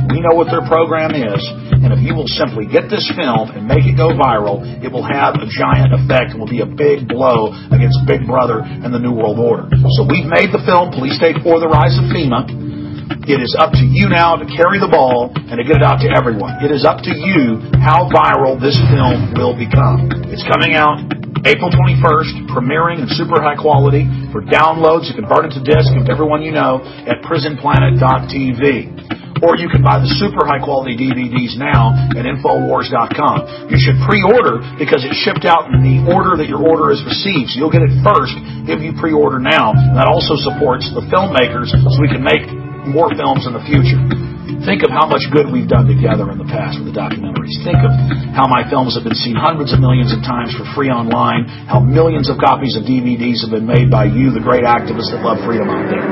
Speaker 8: We know what their program is, and if you will simply get this film and make it go viral, it will have a giant effect. It will be a big blow against Big Brother and the New World Order. So we've made the film, Police State four, The Rise of FEMA. It is up to you now to carry the ball and to get it out to everyone. It is up to you how viral this film will become. It's coming out April twenty-first, premiering in super high quality. For downloads, you can burn it to disc with everyone you know at prison planet dot t v. Or you can buy the super high quality D V Ds now at infowars dot com. You should pre-order because it's shipped out in the order that your order is received. So you'll get it first if you pre-order now. And that also supports the filmmakers so we can make more films in the future. Think of how much good we've done together in the past with the documentaries. Think of how my films have been seen hundreds of millions of times for free online, how millions of copies of D V Ds have been made by you, the great activists that love freedom out there.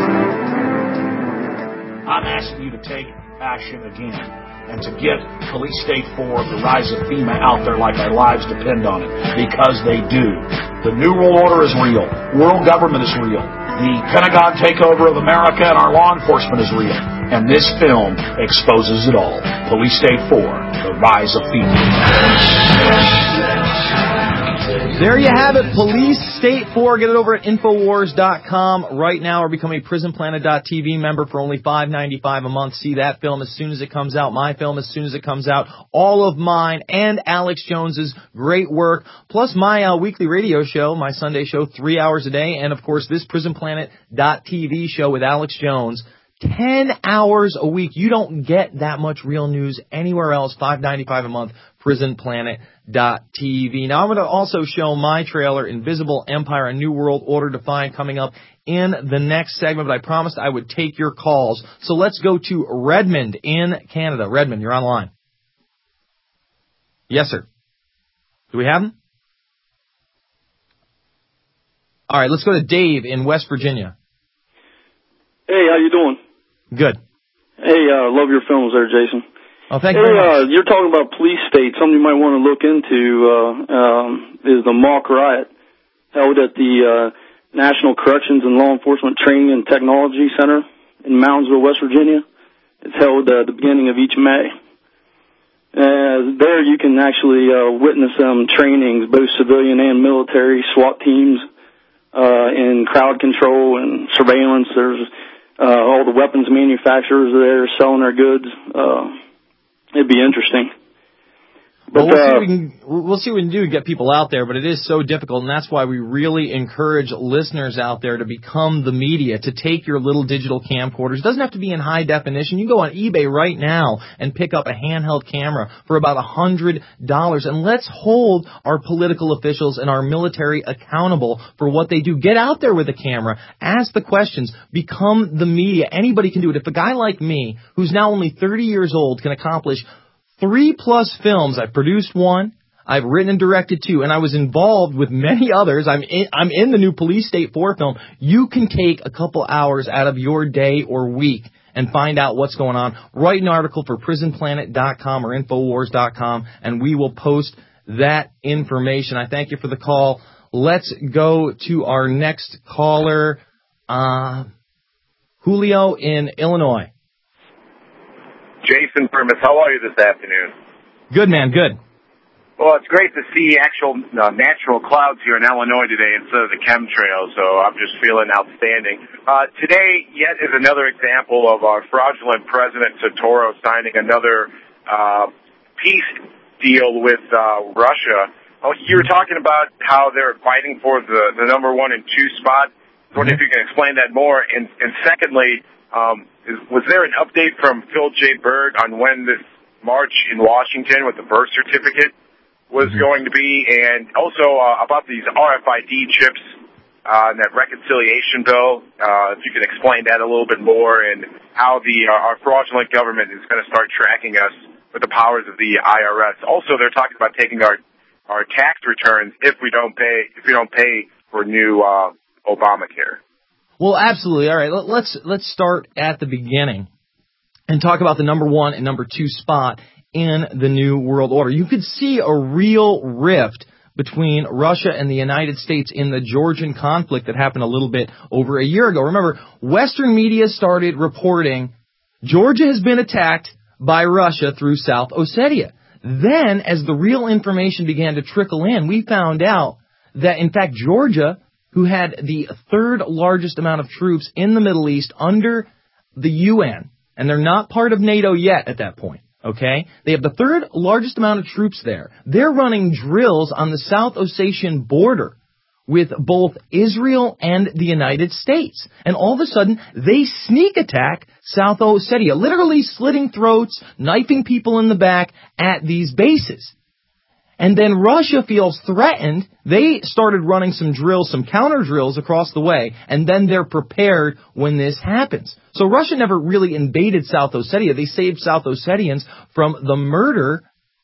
Speaker 8: I'm asking you to take action again and to get Police State four, The Rise of FEMA out there like our lives depend on it, because they do. The New World Order is real. World government is real. The Pentagon takeover of America and our law enforcement is real. And this film exposes it all. Police State four, The Rise of FEMA.
Speaker 2: There you have it, Police State four. Get it over at infowars dot com right now, or become a prison planet dot t v member for only five dollars and ninety-five cents a month. See that film as soon as it comes out, my film as soon as it comes out, all of mine and Alex Jones's great work, plus my uh, weekly radio show, my Sunday show, three hours a day, and of course this prison planet dot t v show with Alex Jones. Ten hours a week. You don't get that much real news anywhere else. five dollars and ninety-five cents a month, prison planet dot t v. Now, I'm going to also show my trailer, Invisible Empire, A New World Order Defined, coming up in the next segment, but I promised I would take your calls. So let's go to Redmond in Canada. Redmond, you're online. Yes, sir. Do we have him? All right, let's go to Dave in West Virginia.
Speaker 9: Hey, how you doing?
Speaker 2: Good.
Speaker 9: Hey, uh, love your films there, Jason.
Speaker 2: Oh, thank
Speaker 9: hey,
Speaker 2: you very much.
Speaker 9: Uh, you're talking about police state. Something you might want to look into uh, um, is the mock riot held at the uh, National Corrections and Law Enforcement Training and Technology Center in Moundsville, West Virginia. It's held uh, at the beginning of each May. Uh, there you can actually uh, witness some trainings, both civilian and military, SWAT teams, uh, in crowd control and surveillance. There's Uh, all the weapons manufacturers are there selling their goods. Uh, it'd be interesting.
Speaker 2: But, well, we'll,
Speaker 9: uh,
Speaker 2: see what we can, we'll see what we can do to get people out there, but it is so difficult, and that's why we really encourage listeners out there to become the media, to take your little digital camcorders. It doesn't have to be in high definition. You can go on eBay right now and pick up a handheld camera for about one hundred dollars, and let's hold our political officials and our military accountable for what they do. Get out there with a camera. Ask the questions. Become the media. Anybody can do it. If a guy like me, who's now only thirty years old, can accomplish Three plus films. I've produced one, I've written and directed two, and I was involved with many others. I'm in, I'm in the new Police State four film. You can take a couple hours out of your day or week and find out what's going on. Write an article for prison planet dot com or infowars dot com, and we will post that information. I thank you for the call. Let's go to our next caller, uh, Julio in Illinois.
Speaker 22: Jason Primus, how are you this afternoon?
Speaker 2: Good, man, good.
Speaker 22: Well, it's great to see actual uh, natural clouds here in Illinois today instead of the chemtrails, so I'm just feeling outstanding. Uh, today, yet is another example of our fraudulent President Santoro signing another uh, peace deal with uh, Russia. Oh, you were talking about how they're fighting for the, the number one and two spot. I wonder if you can explain that more. And, and secondly, um, is, was there an update from Phil J. Berg on when this march in Washington with the birth certificate was mm-hmm. going to be? And also uh, about these R F I D chips uh, and that reconciliation bill, uh, if you could explain that a little bit more, and how the uh, our fraudulent government is going to start tracking us with the powers of the I R S. Also, they're talking about taking our our tax returns if we don't pay if we don't pay for new uh, Obamacare.
Speaker 2: Well, absolutely. All right, let's let's start at the beginning and talk about the number one and number two spot in the New World Order. You could see a real rift between Russia and the United States in the Georgian conflict that happened a little bit over a year ago. Remember, Western media started reporting Georgia has been attacked by Russia through South Ossetia. Then, as the real information began to trickle in, we found out that, in fact, Georgia, who had the third largest amount of troops in the Middle East under the U N, and they're not part of NATO yet at that point, okay? They have the third largest amount of troops there. They're running drills on the South Ossetian border with both Israel and the United States. And all of a sudden, they sneak attack South Ossetia, literally slitting throats, knifing people in the back at these bases. And then Russia feels threatened. They started running some drills, some counter drills across the way, and then they're prepared when this happens. So Russia never really invaded South Ossetia. They saved South Ossetians from the murder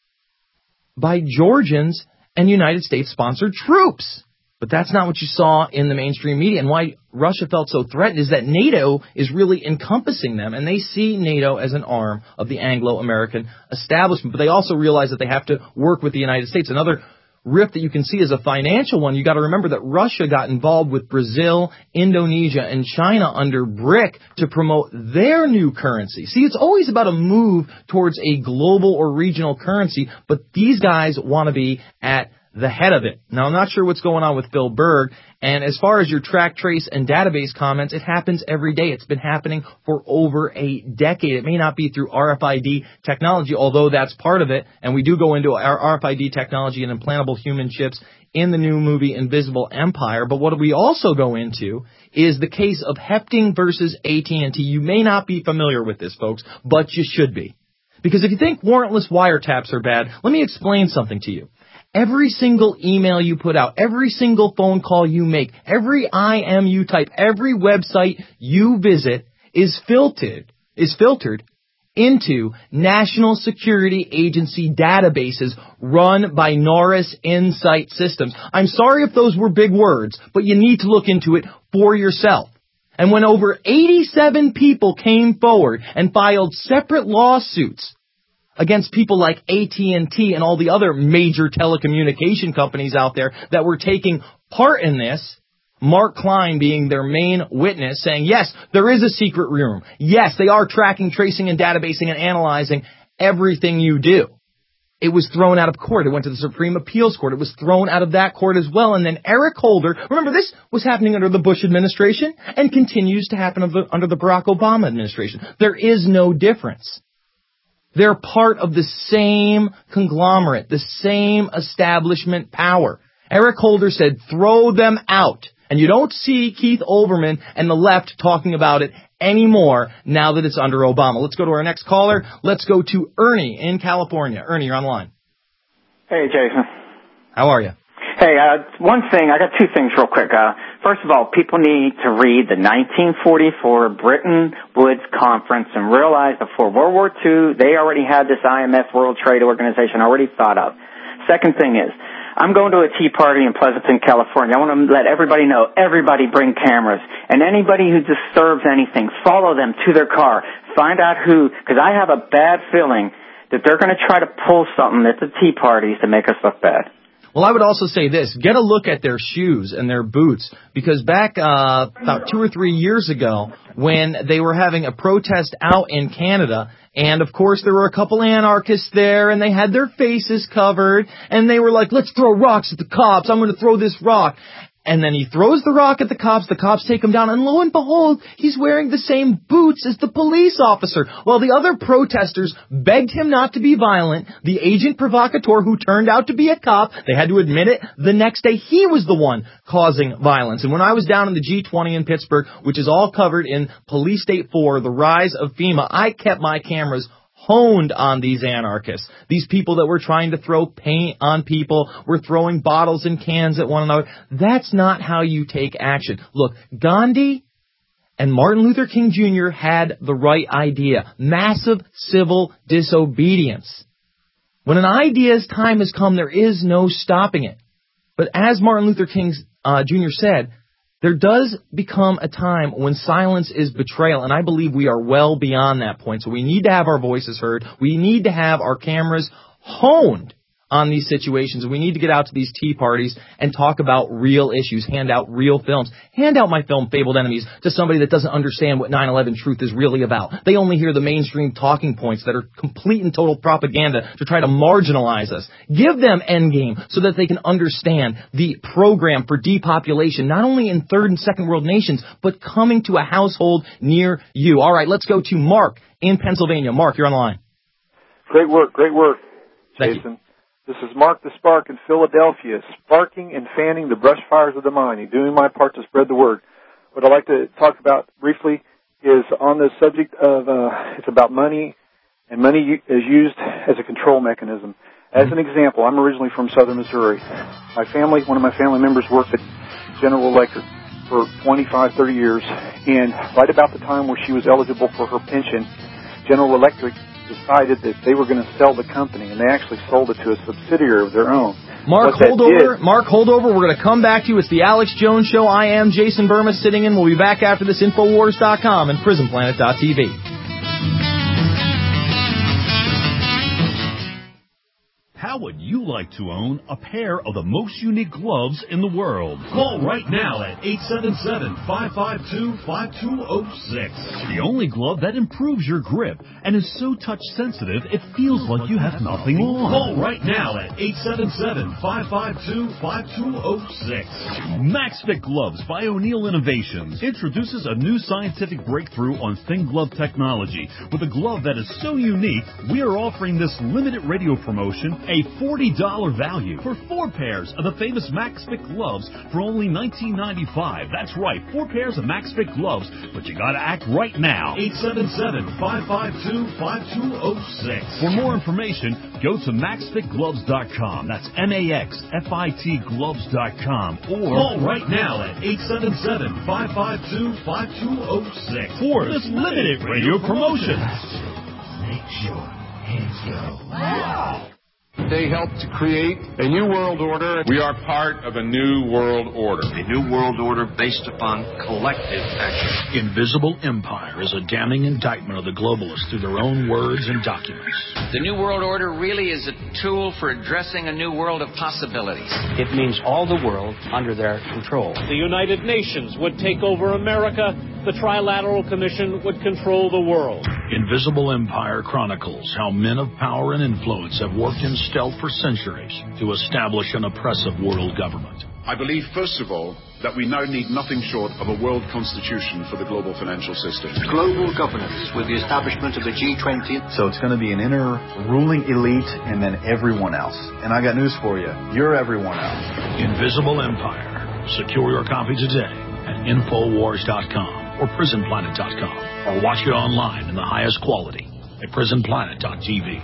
Speaker 2: by Georgians and United States-sponsored troops. But that's not what you saw in the mainstream media. And why Russia felt so threatened is that NATO is really encompassing them, and they see NATO as an arm of the Anglo-American establishment. But they also realize that they have to work with the United States. Another rift that you can see is a financial one. You got to remember that Russia got involved with Brazil, Indonesia, and China under BRIC to promote their new currency. See, it's always about a move towards a global or regional currency, but these guys want to be at the head of it. Now, I'm not sure what's going on with Bill Berg, and as far as your track, trace, and database comments, it happens every day. It's been happening for over a decade. It may not be through R F I D technology, although that's part of it, and we do go into our R F I D technology and implantable human chips in the new movie Invisible Empire, but what we also go into is the case of Hepting versus A T and T. You may not be familiar with this, folks, but you should be. Because if you think warrantless wiretaps are bad, let me explain something to you. Every single email you put out, every single phone call you make, every I M you type, every website you visit is filtered, is filtered into National Security Agency databases run by Norris Insight Systems. I'm sorry if those were big words, but you need to look into it for yourself. And when over eighty-seven people came forward and filed separate lawsuits against people like A T and T and all the other major telecommunication companies out there that were taking part in this, Mark Klein being their main witness, saying, yes, there is a secret room. Yes, they are tracking, tracing, and databasing and analyzing everything you do. It was thrown out of court. It went to the Supreme Appeals Court. It was thrown out of that court as well. And then Eric Holder, remember this was happening under the Bush administration and continues to happen under the Barack Obama administration. There is no difference. They're part of the same conglomerate, the same establishment power. Eric Holder said, throw them out. And you don't see Keith Olbermann and the left talking about it anymore now that it's under Obama. Let's go to our next caller. Let's go to Ernie in California. Ernie, you're on the line.
Speaker 10: Hey, Jason.
Speaker 2: How are you?
Speaker 10: Hey, uh, one thing, I got two things real quick. Uh, first of all, people need to read the nineteen forty-four Bretton Woods Conference and realize that for World War Two, they already had this I M F, World Trade Organization, already thought of. Second thing is, I'm going to a tea party in Pleasanton, California. I want to let everybody know, everybody bring cameras. And anybody who disturbs anything, follow them to their car. Find out who, because I have a bad feeling that they're going to try to pull something at the tea parties to make us look bad.
Speaker 2: Well, I would also say this. Get a look at their shoes and their boots, because back uh, about two or three years ago when they were having a protest out in Canada, and of course there were a couple anarchists there and they had their faces covered and they were like, let's throw rocks at the cops. I'm going to throw this rock. And then he throws the rock at the cops, the cops take him down, and lo and behold, he's wearing the same boots as the police officer. While the other protesters begged him not to be violent, the agent provocateur, who turned out to be a cop, they had to admit it, the next day he was the one causing violence. And when I was down in the G twenty in Pittsburgh, which is all covered in Police State four, The Rise of FEMA, I kept my cameras honed on these anarchists. These people that were trying to throw paint on people, were throwing bottles and cans at one another. That's not how you take action. Look, Gandhi and Martin Luther King Junior had the right idea. Massive civil disobedience. When an idea's time has come, there is no stopping it. But as Martin Luther King uh, Junior said, there does become a time when silence is betrayal, and I believe we are well beyond that point. So we need to have our voices heard. We need to have our cameras honed on these situations. We need to get out to these tea parties and talk about real issues, hand out real films. Hand out my film, Fabled Enemies, to somebody that doesn't understand what nine eleven truth is really about. They only hear the mainstream talking points that are complete and total propaganda to try to marginalize us. Give them Endgame so that they can understand the program for depopulation, not only in third and second world nations, but coming to a household near you. All right, let's go to Mark in Pennsylvania. Mark, you're on the line.
Speaker 12: Great work, great work,
Speaker 2: Thank
Speaker 12: Jason.
Speaker 2: you.
Speaker 12: This is Mark the Spark in Philadelphia, sparking and fanning the brush fires of the mind and doing my part to spread the word. What I'd like to talk about briefly is on the subject of, uh, it's about money, and money is used as a control mechanism. As an example, I'm originally from southern Missouri. My family, one of my family members worked at General Electric for twenty-five, thirty years, and right about the time where she was eligible for her pension, General Electric decided that they were going to sell the company, and they actually sold it to a subsidiary of their own.
Speaker 2: Mark, hold over. Mark, hold over. We're going to come back to you. It's the Alex Jones Show. I am Jason Burma sitting in. We'll be back after this. Infowars dot com and Prison Planet dot T V.
Speaker 13: How would you like to own a pair of the most unique gloves in the world? Call right now at eight seven seven, five five two, five two zero six. The only glove that improves your grip and is so touch sensitive it feels like you have nothing on. Call right now at eight seven seven, five five two, five two zero six. MaxFit Gloves by O'Neill Innovations introduces a new scientific breakthrough on thin glove technology. With a glove that is so unique, we are offering this limited radio promotion a forty dollars value for four pairs of the famous MaxFit gloves for only nineteen ninety-five. That's right, four pairs of MaxFit gloves, but you gotta act right now. eight seven seven, five five two, five two zero six. For more information, go to max fit gloves dot com. That's M A X F I T gloves dot com. Or call right now at eight seven seven, five five two, five two zero six for this limited radio promotion.
Speaker 21: Makes your hands go. Wow. They helped to create a new world order. We are part of a new world order.
Speaker 11: A new world order based upon collective action.
Speaker 5: Invisible Empire is a damning indictment of the globalists through their own words and documents.
Speaker 11: The new world order really is a tool for addressing a new world of possibilities.
Speaker 23: It means all the world under their control.
Speaker 14: The United Nations would take over America. The Trilateral Commission would control the world.
Speaker 5: Invisible Empire chronicles how men of power and influence have worked in stealth for centuries to establish an oppressive world government.
Speaker 7: I believe, first of all, that we now need nothing short of a world constitution for the global financial system.
Speaker 6: Global governance with the establishment of the G twenty.
Speaker 15: So it's going to be an inner ruling elite and then everyone else. And I got news for you. You're everyone else.
Speaker 5: Invisible Empire. Secure your copy today at infowars dot com or prison planet dot com, or watch it online in the highest quality at prison planet dot T V.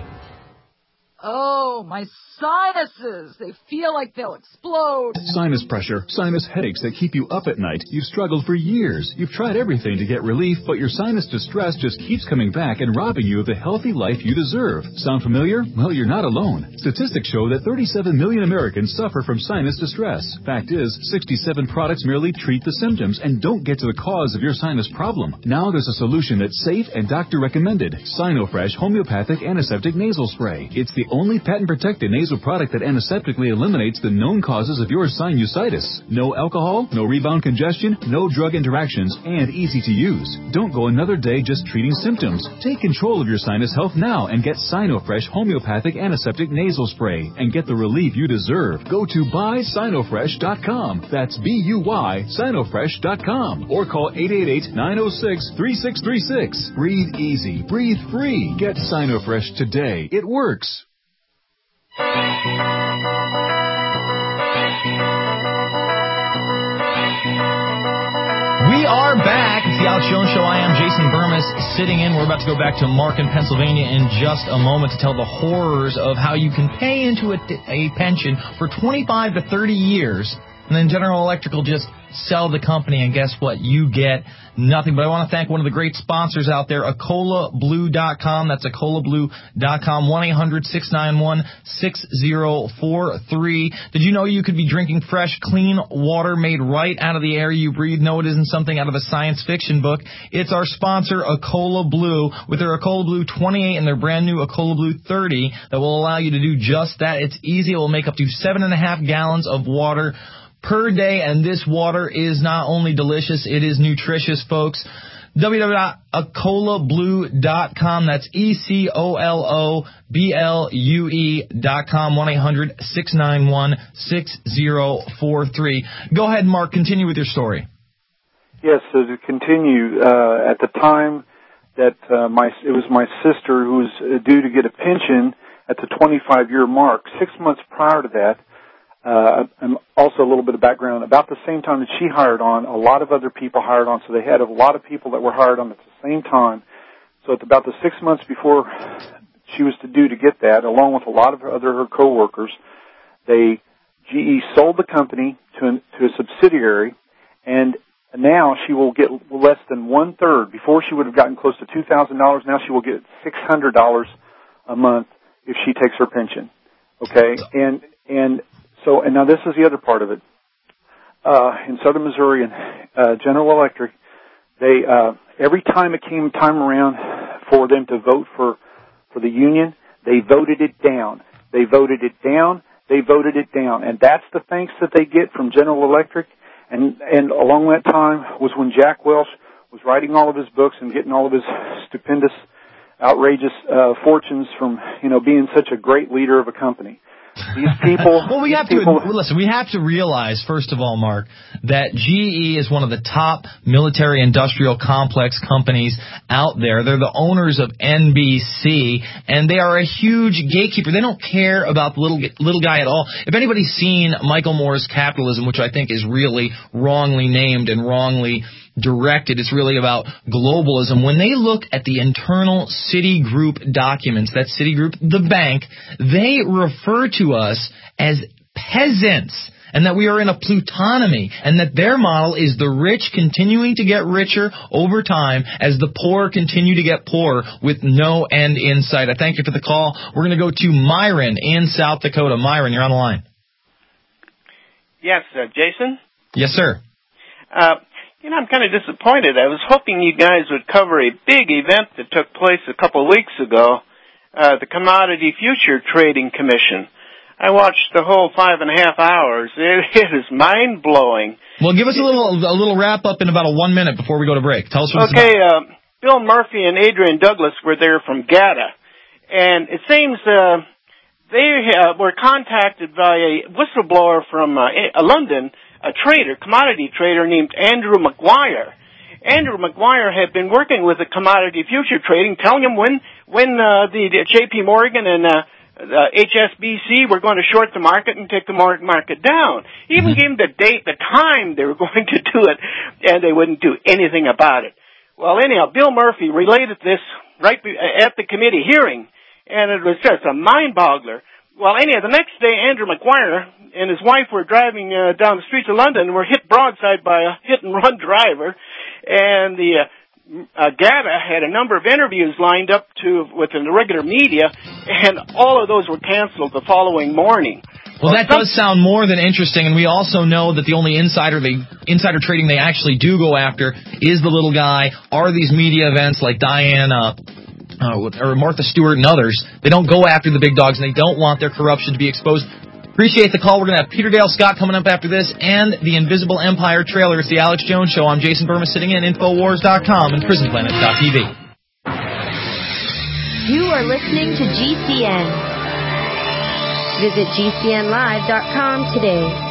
Speaker 24: Oh, my sinuses! They feel like they'll explode.
Speaker 25: Sinus pressure, sinus headaches that keep you up at night. You've struggled for years. You've tried everything to get relief, but your sinus distress just keeps coming back and robbing you of the healthy life you deserve. Sound familiar? Well, you're not alone. Statistics show that thirty-seven million Americans suffer from sinus distress. Fact is, sixty-seven products merely treat the symptoms and don't get to the cause of your sinus problem. Now there's a solution that's safe and doctor recommended. Sinofresh Homeopathic Antiseptic Nasal Spray. It's the only patent-protected nasal product that antiseptically eliminates the known causes of your sinusitis. No alcohol, no rebound congestion, no drug interactions, and easy to use. Don't go another day just treating symptoms. Take control of your sinus health now and get Sinofresh Homeopathic Antiseptic Nasal Spray and get the relief you deserve. Go to buy sinofresh dot com. That's B U Y sinofresh dot com. Or call eight eight eight, nine oh six, three six three six. Breathe easy. Breathe free. Get Sinofresh today. It works.
Speaker 2: We are back. It's the Alex Jones Show. I am Jason Burmis sitting in. We're about to go back to Mark in Pennsylvania in just a moment to tell the horrors of how you can pay into a, a pension for twenty-five to thirty years, and then General Electric will just sell the company, and guess what? You get nothing. But I want to thank one of the great sponsors out there, Acola Blue dot com. That's Acola Blue dot com, one eight hundred six nine one six zero four three. Did you know you could be drinking fresh, clean water made right out of the air you breathe? No, it isn't something out of a science fiction book. It's our sponsor, Acola Blue, with their Acola Blue twenty-eight and their brand new Acola Blue thirty that will allow you to do just that. It's easy. It will make up to seven and a half gallons of water per day, and this water is not only delicious, it is nutritious, folks. w w w dot acola blue dot com. That's E C O L O B L U E dot com, one eight hundred six nine one six zero four three. Go ahead, Mark. Continue with your story.
Speaker 12: Yes, so to continue, uh, at the time that uh, my it was my sister who was uh, due to get a pension at the twenty-five year mark. Six months prior to that, Uh, and also a little bit of background, about the same time that she hired on, a lot of other people hired on, so they had a lot of people that were hired on at the same time. So it's about the six months before she was to do to get that, along with a lot of other her coworkers, they, G E sold the company to, an, to a subsidiary, and now she will get less than one third. Before she would have gotten close to two thousand dollars, now she will get six hundred dollars a month if she takes her pension. Okay? And, and, So, and now this is the other part of it. Uh, in Southern Missouri and uh, General Electric, they uh, every time it came time around for them to vote for for the union, they voted it down. They voted it down. They voted it down, and that's the thanks that they get from General Electric. And and along that time was when Jack Welch was writing all of his books and getting all of his stupendous, outrageous uh, fortunes from you know being such a great leader of a company. These people.
Speaker 2: well, we have
Speaker 12: people,
Speaker 2: to listen. We have to realize, first of all, Mark, that G E is one of the top military-industrial complex companies out there. They're the owners of N B C, and they are a huge gatekeeper. They don't care about the little little guy at all. If anybody's seen Michael Moore's Capitalism, which I think is really wrongly named and wrongly directed, it's really about globalism. When they look at the internal Citigroup documents, that Citigroup, the bank, they refer to us as peasants, and that we are in a plutonomy, and that their model is the rich continuing to get richer over time as the poor continue to get poorer with no end in sight. I thank you for the call. We're going to go to Myron in South Dakota. Myron, you're on the line.
Speaker 16: Yes, uh, Jason?
Speaker 2: Yes, sir.
Speaker 16: Uh, You know, I'm kind of disappointed. I was hoping you guys would cover a big event that took place a couple of weeks ago, uh, the Commodity Future Trading Commission. I watched the whole five and a half hours. It, it is mind-blowing.
Speaker 2: Well, give us a little a little wrap-up in about a one minute before we go to break. Tell us what
Speaker 16: okay,
Speaker 2: it's about.
Speaker 16: Uh, Bill Murphy and Adrian Douglas were there from G A T A, and it seems uh, they uh, were contacted by a whistleblower from uh, London, a trader, commodity trader named Andrew Maguire. Andrew Maguire had been working with the commodity future trading, telling him when when uh, the, the J P Morgan and uh, uh, H S B C were going to short the market and take the market down. He even gave him the date, the time they were going to do it, and they wouldn't do anything about it. Well, anyhow, Bill Murphy related this right at the committee hearing, and it was just a mind-boggler. Well, anyhow, the next day, Andrew Maguire and his wife were driving uh, down the streets of London and were hit broadside by a hit-and-run driver. And the uh, uh, G A T A had a number of interviews lined up to with the regular media, and all of those were canceled the following morning.
Speaker 2: Well, that does sound more than interesting, and we also know that the only insider they insider trading they actually do go after is the little guy. Are these media events like Diane uh, uh, or Martha Stewart and others? They don't go after the big dogs, and they don't want their corruption to be exposed. Appreciate the call. We're going to have Peter Dale Scott coming up after this, and the Invisible Empire trailer. It's the Alex Jones Show. I'm Jason Burma, sitting in Infowars dot com and Prison Planet dot T V.
Speaker 3: You are listening to G C N. Visit G C N live dot com today.